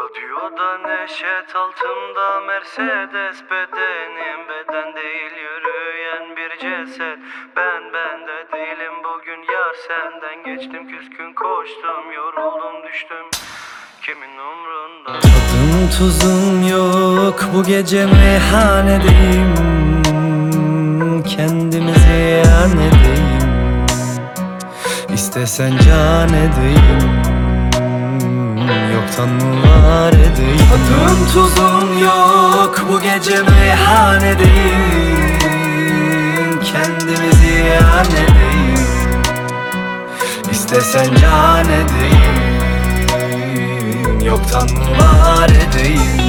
Radyoda neşet altımda Mercedes, bedenim beden değil yürüyen bir ceset. Ben de değilim bugün yar, senden geçtim, küskün koştum, yoruldum düştüm, kimin umrunda? Tadım tuzum yok, bu gece meyhanedeyim, kendimi ziyan edeyim, İstesen can edeyim, yoktan mı var edeyim. Tadım tuzum yok, bu gece meyhanedeyim, kendimi ziyan edeyim, İstesen can edeyim, yoktan mı var edeyim.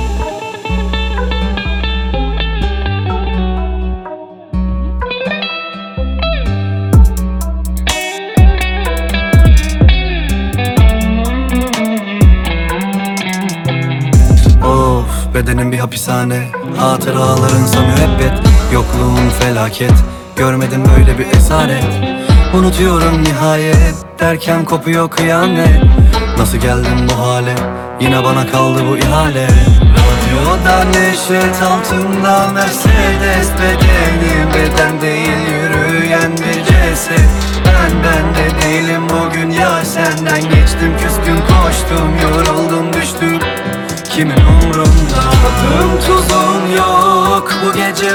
Of, bedenim bir hapishane, hatıralarınsa müebbet, yokluğun felaket, görmedim böyle bir esaret. Unutuyorum nihayet, derken kopuyor kıyamet. Nasıl geldim bu hale, yine bana kaldı bu ihale. Radyoda neşet altında Mercedes, bedenim beden değil yürüyen bir ceset. Ben de değilim bugün ya, senden geçtim, küskün koştum, yoruldum düştüm, kimin umrunda? Tadım tuzum yok, bu gece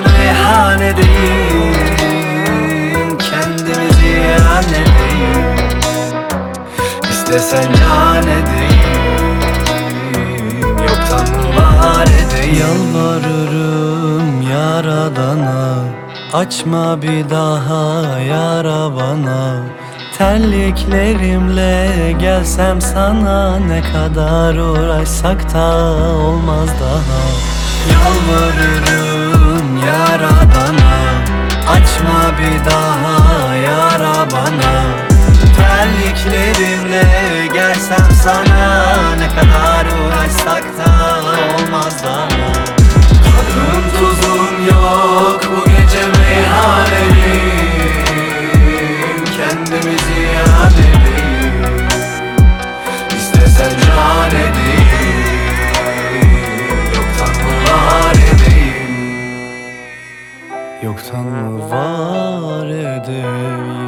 meyhanedeyim, kendimi ziyan edeyim, İstesen can edeyim, yoktan var edeyim. Yalvarırım yaradana, açma bir daha yara bana. Terliklerimle gelsem sana, ne kadar uğraşsak da olmaz daha. Yalvarırım yaradana, açma bir daha yara bana. Terliklerimle gelsem sana, ne kadar uğraşsak da olmaz daha. Tadım tuzum yok, bu gece meyhanedeyim, kendimi ziyan edeyim, İstesen can edeyim, yoktan mı var edeyim, yoktan mı var edeyim.